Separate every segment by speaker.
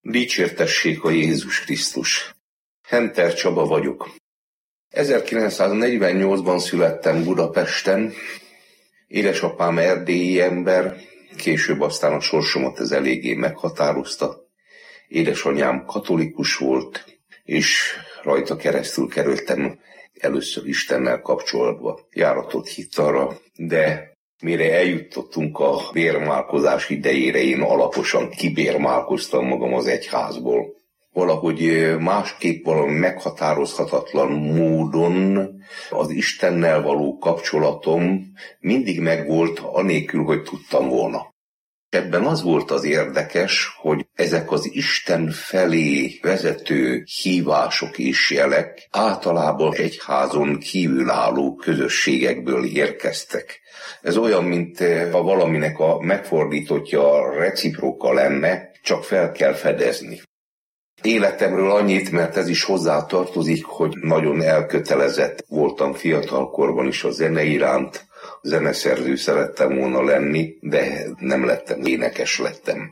Speaker 1: Dicsértessék a Jézus Krisztus! Henter Csaba vagyok. 1948-ban születtem Budapesten. Édesapám erdélyi ember, később aztán a sorsomat ez eléggé meghatározta. Édesanyám katolikus volt, és rajta keresztül kerültem először Istennel kapcsolatba. Járatot hitt arra, de mire eljutottunk a bérmálkozás idejére, én alaposan kibérmálkoztam magam az egyházból. Valahogy másképp, valami meghatározhatatlan módon az Istennel való kapcsolatom mindig megvolt, anélkül, hogy tudtam volna. Ebben az volt az érdekes, hogy ezek az Isten felé vezető hívások és jelek általában egyházon kívülálló közösségekből érkeztek. Ez olyan, mint ha valaminek a megfordítottja reciproka lenne, csak fel kell fedezni. Életemről annyit, mert ez is hozzá tartozik, hogy nagyon elkötelezett voltam fiatalkorban is a zene iránt. Zeneszerző szerettem volna lenni, de nem lettem, énekes lettem.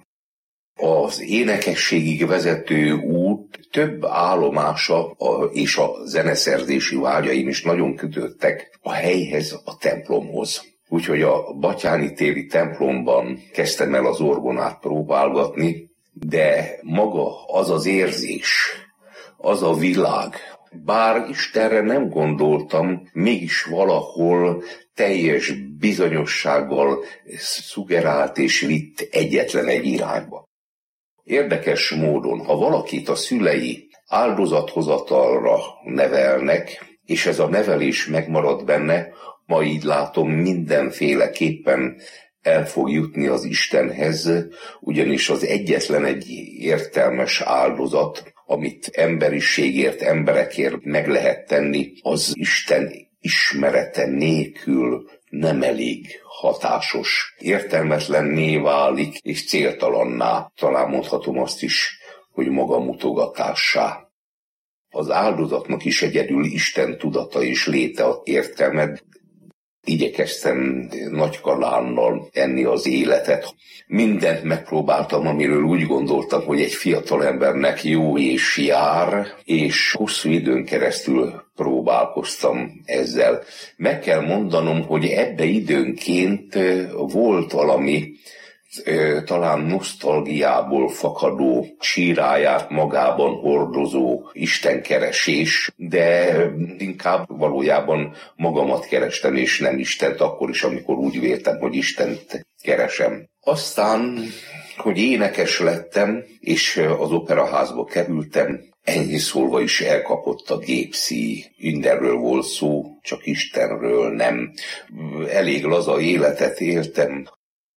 Speaker 1: Az énekességig vezető út több állomása és a zeneszerzési vágyaim is nagyon kötődtek a helyhez, a templomhoz. Úgyhogy a Batthyáni téri templomban kezdtem el az orgonát próbálgatni, de maga az az érzés, az a világ, bár Istenre nem gondoltam, mégis valahol teljes bizonyossággal szuggerált és vitt egyetlen egy irányba. Érdekes módon, ha valakit a szülei áldozathozatalra nevelnek, és ez a nevelés megmarad benne, ma így látom, mindenféleképpen el fog jutni az Istenhez, ugyanis az egyetlen egy értelmes áldozat, amit emberiségért, emberekért meg lehet tenni, az Isten ismerete nélkül nem elég hatásos. Értelmetlenné válik és céltalanná, talán mondhatom azt is, hogy magamutogatássá. Az áldozatnak is egyedül Isten tudata és léte értelmet. Igyekeztem nagy kalánnal enni az életet. Mindent megpróbáltam, amiről úgy gondoltam, hogy egy fiatal embernek jó és jár, és hosszú időn keresztül próbálkoztam ezzel. Meg kell mondanom, hogy ebbe időnként volt valami, talán nosztalgiából fakadó, síráját magában hordozó istenkeresés, de inkább valójában magamat kerestem, és nem Istent, akkor is, amikor úgy véltem, hogy Istent keresem. Aztán, hogy énekes lettem, és az operaházba kerültem, ennyi szólva is elkapott a gépszíj. Mindenről volt szó, csak Istenről nem. Elég laza életet éltem.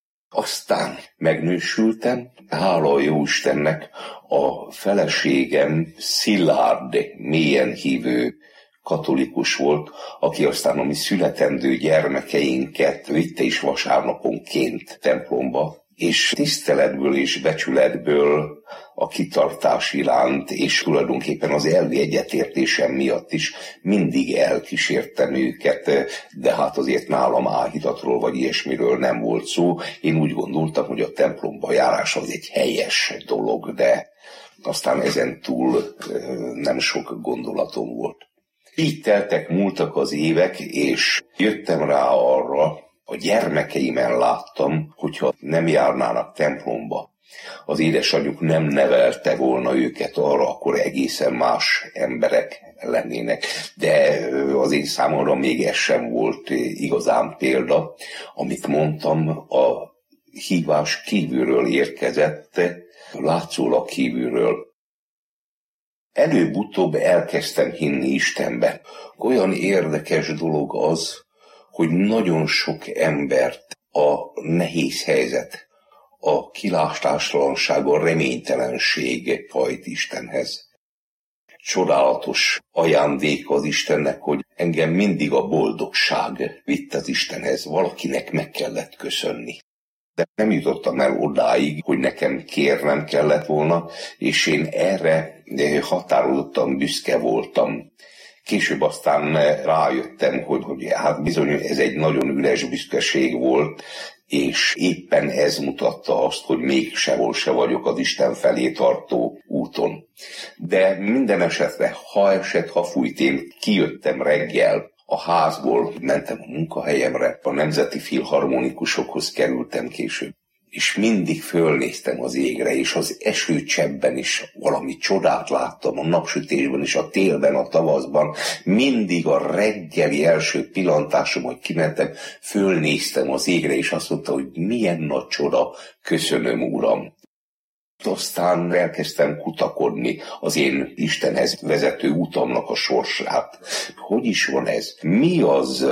Speaker 1: Aztán megnősültem, hála a Jóistennek, a feleségem szilárd, mélyen hívő katolikus volt, aki aztán a mi születendő gyermekeinket vitte is vasárnaponként templomba, és tiszteletből és becsületből a kitartás iránt, és tulajdonképpen az elvi egyetértésem miatt is mindig elkísértem őket, de hát azért nálam áhítatról vagy ilyesmiről nem volt szó. Én úgy gondoltam, hogy a templomba járás az egy helyes dolog, de aztán ezen túl nem sok gondolatom volt. Így teltek, múltak az évek, és jöttem rá arra, a gyermekeimen láttam, hogyha nem járnának templomba, az édesanyjuk nem nevelte volna őket arra, akkor egészen más emberek lennének. De az én számomra még ez sem volt igazán példa. Amit mondtam, a hívás kívülről érkezett, látszólag kívülről. Előbb-utóbb elkezdtem hinni Istenbe. Olyan érdekes dolog az, hogy nagyon sok embert a nehéz helyzet, a kilátástalanság, a reménytelenség hajt Istenhez. Csodálatos ajándék az Istennek, hogy engem mindig a boldogság vitt az Istenhez. Valakinek meg kellett köszönni. De nem jutottam el odáig, hogy nekem kérnem kellett volna, és én erre határozottan büszke voltam. Később aztán rájöttem, hogy hát bizony ez egy nagyon üres büszkeség volt, és éppen ez mutatta azt, hogy még sehol se vagyok az Isten felé tartó úton. De minden esetre, ha esett, ha fújt, én kijöttem reggel a házból, mentem a munkahelyemre, a Nemzeti Filharmonikusokhoz kerültem később, és mindig fölnéztem az égre, és az esőcseppben is valami csodát láttam, a napsütésben is, a télben, a tavaszban, mindig a reggeli első pillantásom, hogy kimentem, fölnéztem az égre, és azt mondta, hogy milyen nagy csoda, köszönöm, Uram. Aztán elkezdtem kutakodni az én Istenhez vezető utamnak a sorsát. Hogy is van ez? Mi az,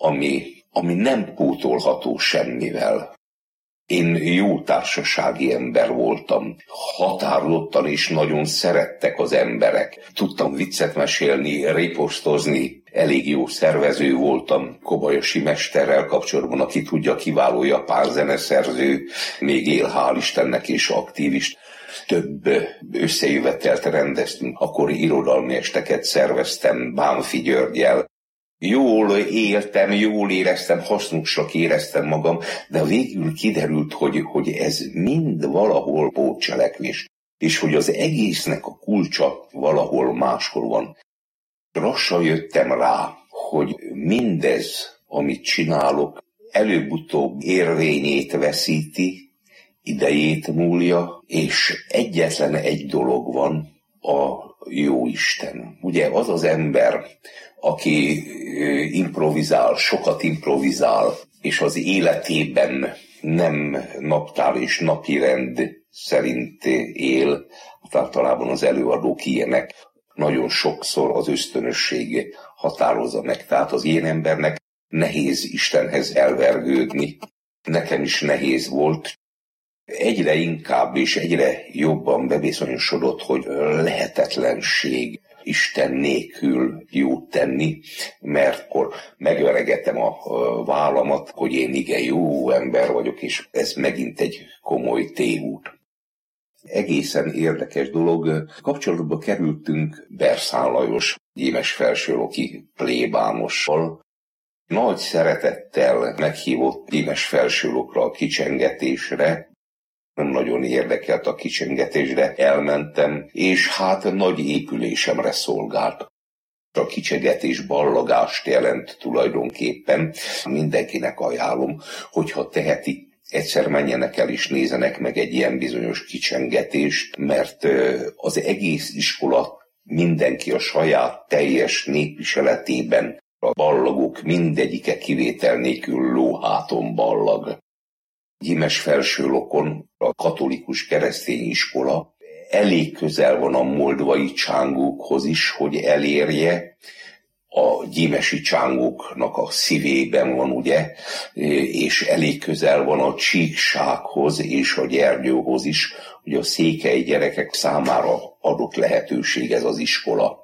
Speaker 1: ami nem pótolható semmivel? Én jó társasági ember voltam. Határozottan és nagyon szerettek az emberek. Tudtam viccet mesélni, riposztozni, elég jó szervező voltam. Kobayashi mesterrel kapcsolatban, aki tudja, kiváló japán zeneszerző, még él, hál' Istennek, és aktív. Több összejövetelt rendeztünk, akkor irodalmi esteket szerveztem Bánffy Györggyel. Jól éltem, jól éreztem, hasznosnak éreztem magam, de végül kiderült, hogy ez mind valahol pótcselekvés, és hogy az egésznek a kulcsa valahol máshol van. Lassan jöttem rá, hogy mindez, amit csinálok, előbb-utóbb érvényét veszíti, idejét múlja, és egyetlen egy dolog van, a Jóisten. Ugye az az ember, aki improvizál, sokat improvizál, és az életében nem naptár és napirend szerint él, általában az előadók ilyenek, nagyon sokszor az ösztönösség határozza meg. Tehát az ilyen embernek nehéz Istenhez elvergődni. Nekem is nehéz volt. Egyre inkább és egyre jobban bebizonyosodott, hogy lehetetlenség Isten nélkül jót tenni, mert akkor megveregetem a vállamat, hogy én igen jó ember vagyok, és ez megint egy komoly tévút. Egészen érdekes dolog, kapcsolatba kerültünk Berzán Lajos, Gyémes Felsőloki plébánossal. Nagy szeretettel meghívott Gyémes Felsőlokra a kicsengetésre, nem nagyon érdekelt a kicsengetésre, elmentem, és hát nagy épülésemre szolgált. A kicsengetés ballagást jelent tulajdonképpen. Mindenkinek ajánlom, hogyha teheti, egyszer menjenek el és nézenek meg egy ilyen bizonyos kicsengetést, mert az egész iskola, mindenki a saját teljes népviseletében, a ballagok mindegyike kivétel nélkül lóháton ballag. Gyémes Felsőlokon a katolikus keresztény iskola elég közel van a moldvai csángókhoz is, hogy elérje. A gyémesi csángóknak a szívében van, ugye, és elég közel van a Csíksághoz és a Gyergyóhoz is, hogy a székely gyerekek számára adott lehetőség ez az iskola.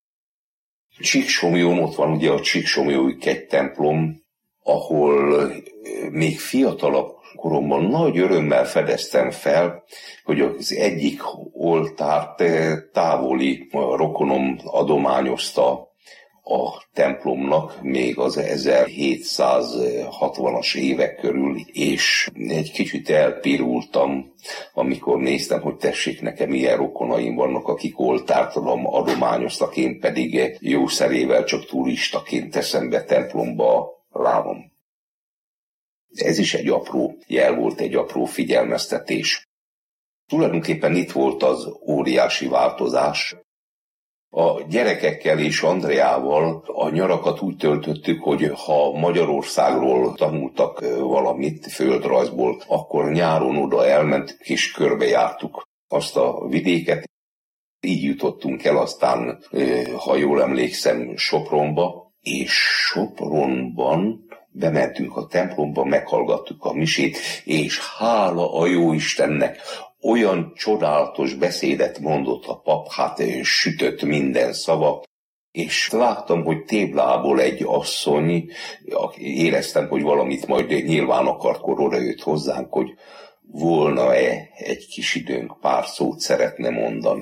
Speaker 1: Csíksomlyón ott van ugye a Csíksomlyói kegytemplom, ahol még fiatalabb koromban nagy örömmel fedeztem fel, hogy az egyik oltárt távoli rokonom adományozta a templomnak még az 1760-as évek körül, és egy kicsit elpirultam, amikor néztem, hogy tessék, nekem ilyen rokonaim vannak, akik oltárt adományoztak, én pedig jószerével csak turistaként teszem be templomba a lábam. Ez is egy apró jel volt, egy apró figyelmeztetés. Tulajdonképpen itt volt az óriási változás. A gyerekekkel és Andreával a nyarakat úgy töltöttük, hogy ha Magyarországról tanultak valamit földrajzból, akkor nyáron oda elmentük és körbejártuk azt a vidéket. Így jutottunk el aztán, ha jól emlékszem, Sopronba, és Sopronban bementünk a templomba, meghallgattuk a misét, és hála a Jóistennek, olyan csodálatos beszédet mondott a pap, hát sütött minden szava, és láttam, hogy téblából egy asszony, éreztem, hogy valamit majd nyilván akart, akkor odajött hozzánk, hogy volna-e egy kis időnk, pár szót szeretne mondani.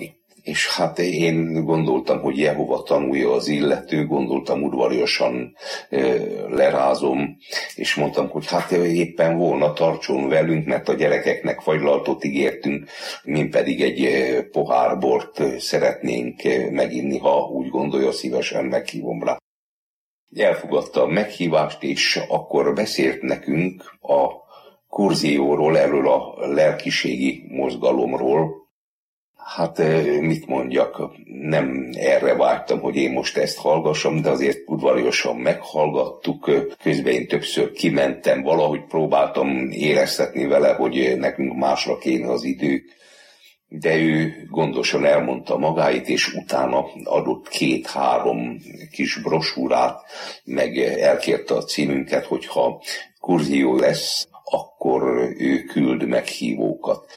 Speaker 1: És hát én gondoltam, hogy Jehova tanúja az illető, gondoltam udvariasan lerázom, és mondtam, hogy hát éppen volna tartson velünk, mert a gyerekeknek fagylaltot ígértünk, mi pedig egy pohár bort szeretnénk meginni, ha úgy gondolja, szívesen meghívom rá. Elfogadta a meghívást, és akkor beszélt nekünk a kurzióról, erről a lelkiségi mozgalomról. Hát mit mondjak, nem erre vágytam, hogy én most ezt hallgassam, de azért udvariasan meghallgattuk. Közben én többször kimentem, valahogy próbáltam éreztetni vele, hogy nekünk másra kéne az idő, de ő gondosan elmondta magáit, és utána adott 2-3 kis brosúrát, meg elkérte a címünket, hogyha kurzió lesz, akkor ő küld meghívókat.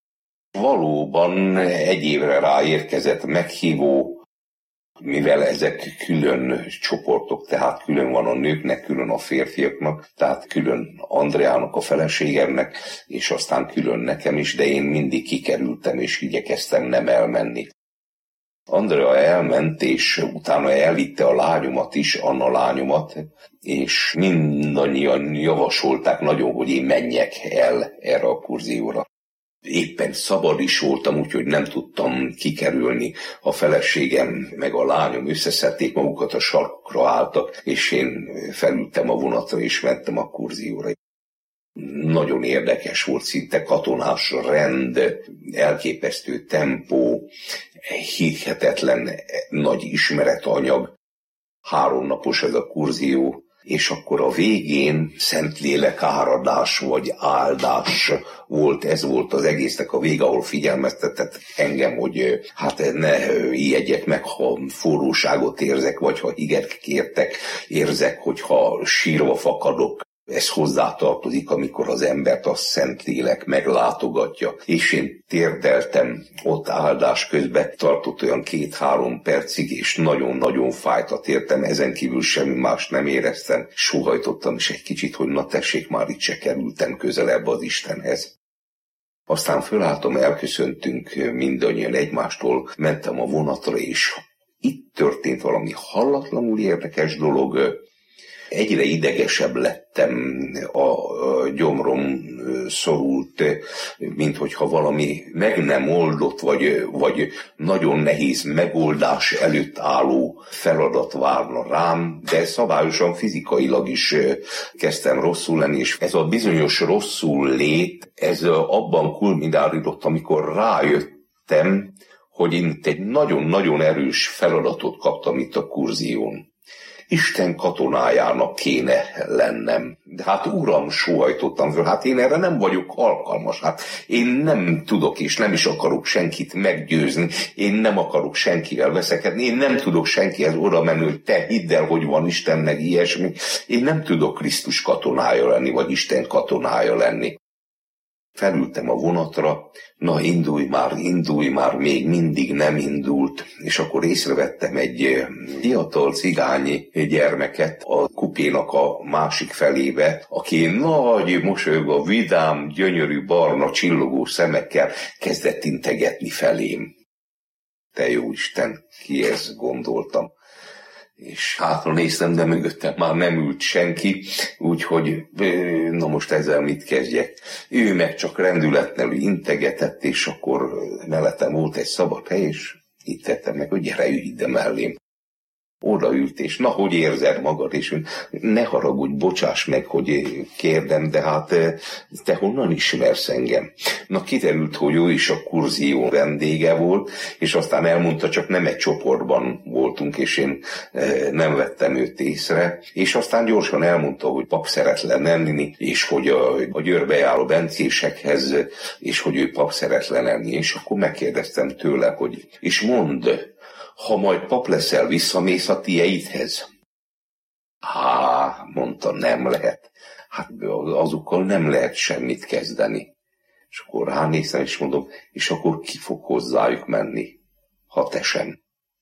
Speaker 1: Valóban egy évre ráérkezett meghívó, mivel ezek külön csoportok, tehát külön van a nőknek, külön a férfiaknak, tehát külön Andreának, a feleségemnek, és aztán külön nekem is, de én mindig kikerültem, és igyekeztem nem elmenni. Andrea elment, és utána elvitte a lányomat is, Anna lányomat, és mindannyian javasolták nagyon, hogy én menjek el erre a kurzióra. Éppen szabad is voltam, úgyhogy nem tudtam kikerülni. A feleségem meg a lányom összeszedték magukat, a sarkra álltak, és én felültem a vonatra, és mentem a kurzióra. Nagyon érdekes volt, szinte katonás rend, elképesztő tempó, hihetetlen nagy ismeretanyag. 3 napos ez a kurzió, és akkor a végén Szentlélek áradás vagy áldás volt, ez volt az egésznek a vége, ahol figyelmeztetett engem, hogy hát ne ijedjek meg, ha forróságot érzek, vagy ha higet érzek, hogyha sírva fakadok. Ez hozzátartozik, amikor az embert a Szentlélek meglátogatja. És én térdeltem ott áldás közben, tartott olyan 2-3 percig, és nagyon-nagyon fájt a tértem, ezen kívül semmi más nem éreztem. Sóhajtottam is egy kicsit, hogy na tessék, már itt se kerültem közelebb az Istenhez. Aztán fölálltam, elköszöntünk mindannyian egymástól, mentem a vonatra, és itt történt valami hallatlanul érdekes dolog. Egyre idegesebb lettem, a gyomrom szorult, mint hogyha valami meg nem oldott, vagy nagyon nehéz megoldás előtt álló feladat várna rám, de szabályosan fizikailag is kezdtem rosszul lenni, és ez a bizonyos rosszul lét, ez abban kulminálódott, amikor rájöttem, hogy én egy nagyon-nagyon erős feladatot kaptam itt a kurzión. Isten katonájának kéne lennem. De hát uram, sóhajtottam föl, hát én erre nem vagyok alkalmas, hát én nem tudok és nem is akarok senkit meggyőzni, én nem akarok senkivel veszekedni, én nem tudok senkihez oda menni, hogy te hidd el, hogy van Isten, meg ilyesmi. Én nem tudok Krisztus katonája lenni, vagy Isten katonája lenni. Felültem a vonatra, na indulj már, még mindig nem indult, és akkor észrevettem egy fiatal cigányi gyermeket a kupénak a másik felébe, aki nagy, mosolyogva, vidám, gyönyörű, barna, csillogó szemekkel kezdett integetni felém. Te jó Isten, ki ez, gondoltam. És hátra néztem, de mögöttem már nem ült senki, úgyhogy na most ezzel mit kezdjek. Ő meg csak rendületlenül integetett, és akkor mellettem volt egy szabad hely, és itt tettem meg, hogy gyere, ülj ide mellém. Odaült, és na, hogy érzed magad, és ne haragudj, bocsáss meg, hogy kérdem, de hát te honnan ismersz engem? Na, kiderült, hogy ő is a kurzió vendége volt, és aztán elmondta, csak nem egy csoportban voltunk, és én nem vettem őt észre, és aztán gyorsan elmondta, hogy pap szeretlen lenni, és hogy a Győrbe járó bencésekhez, és hogy ő pap szeretlen lenni, és akkor megkérdeztem tőle, hogy és mondd, ha majd pap leszel, visszamész a tieidhez? Mondta, nem lehet. Hát azokkal nem lehet semmit kezdeni. És akkor ránéztem, és mondom, és akkor ki fog hozzájuk menni, ha te sem?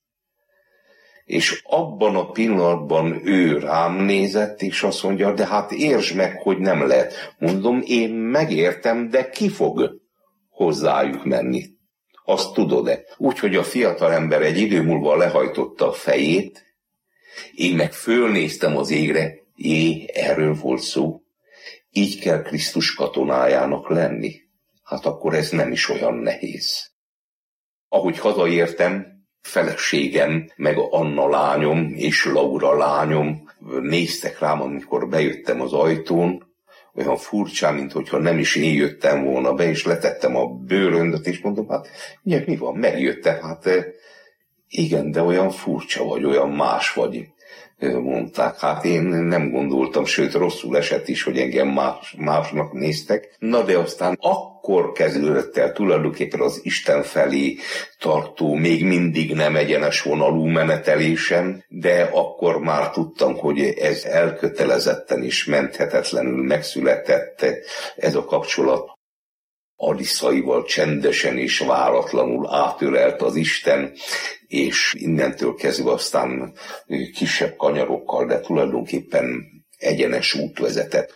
Speaker 1: És abban a pillanatban ő rám nézett, és azt mondja, de hát értsd meg, hogy nem lehet. Mondom, én megértem, de ki fog hozzájuk menni? Azt tudod-e? Úgyhogy a fiatalember egy idő múlva lehajtotta a fejét, én meg fölnéztem az égre, erről volt szó. Így kell Krisztus katonájának lenni. Hát akkor ez nem is olyan nehéz. Ahogy hazaértem, feleségem, meg Anna lányom és Laura lányom néztek rám, amikor bejöttem az ajtón, olyan furcsán, mintha nem is én jöttem volna be, és letettem a bőröndöt, és mondom, hát ugye, mi van, megjöttem, hát igen, de olyan furcsa vagy, olyan más vagy, mondták. Hát én nem gondoltam, sőt rosszul esett is, hogy engem másnak néztek. Na de aztán akkor kezdődött el tulajdonképpen az Isten felé tartó, még mindig nem egyenes vonalú menetelésem, de akkor már tudtam, hogy ez elkötelezetten és menthetetlenül megszületett ez a kapcsolat. Aliszaival csendesen és váratlanul átölelt az Isten, és innentől kezdve aztán kisebb kanyarokkal, de tulajdonképpen egyenes út vezetett.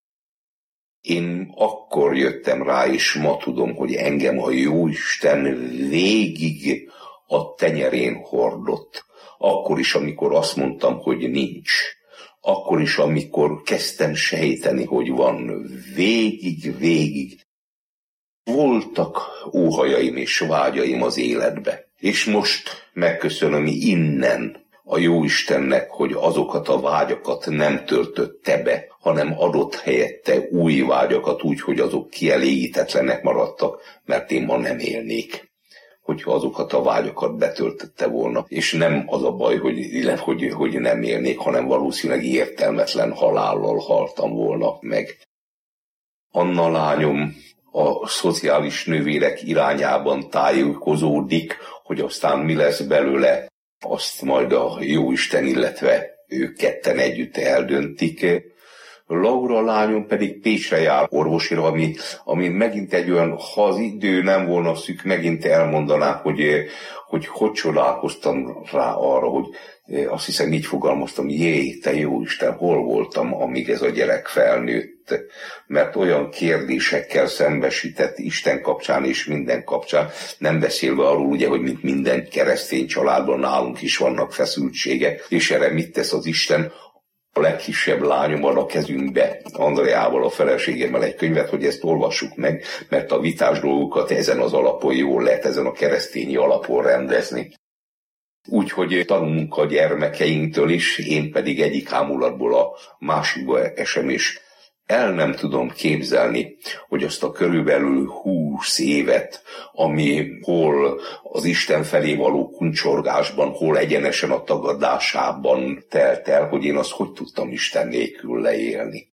Speaker 1: Én akkor jöttem rá, és ma tudom, hogy engem a Jóisten végig a tenyerén hordott. Akkor is, amikor azt mondtam, hogy nincs. Akkor is, amikor kezdtem sejteni, hogy van. Végig. Voltak óhajaim és vágyaim az életbe. És most megköszönöm innen a Jóistennek, hogy azokat a vágyakat nem töltötte be, hanem adott helyette új vágyakat úgy, hogy azok kielégítetlenek maradtak, mert én ma nem élnék, hogyha azokat a vágyakat betöltötte volna. És nem az a baj, hogy nem élnék, hanem valószínűleg értelmetlen halállal haltam volna meg. Anna lányom a szociális nővérek irányában tájékozódik, hogy aztán mi lesz belőle, azt majd a Jóisten, illetve ők ketten együtt eldöntik. Laura lányom pedig Pécsre jár orvosira, ami megint egy olyan, ha az idő nem volna szűk, megint elmondanám, hogy csodálkoztam rá arra, hogy azt hiszem így fogalmaztam, te Jóisten, hol voltam, amíg ez a gyerek felnőtt. Mert olyan kérdésekkel szembesített Isten kapcsán és minden kapcsán, nem beszélve arról ugye, hogy mint minden keresztény családban nálunk is vannak feszültségek, és erre mit tesz az Isten? A legkisebb lányom ad a kezünkbe, Andreával, a feleségemmel egy könyvet, hogy ezt olvassuk meg, mert a vitás dolgokat ezen az alapon jól lehet, ezen a keresztényi alapon rendezni. Úgyhogy tanulunk a gyermekeinktől is, én pedig egyik ámulatból a másikba esem, és el nem tudom képzelni, hogy azt a körülbelül 20 évet, ami hol az Isten felé való kuncsorgásban, hol egyenesen a tagadásában telt el, hogy én azt hogy tudtam Isten nélkül leélni.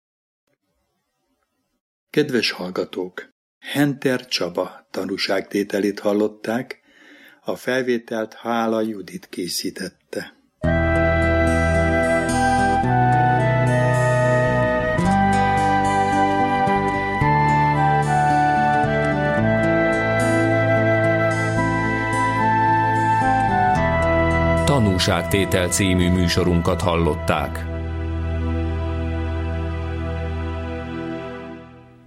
Speaker 2: Kedves hallgatók! Henter Csaba tanúságtételét hallották, a felvételt Hála Judit készítette.
Speaker 3: Tanúságtétel című műsorunkat hallották.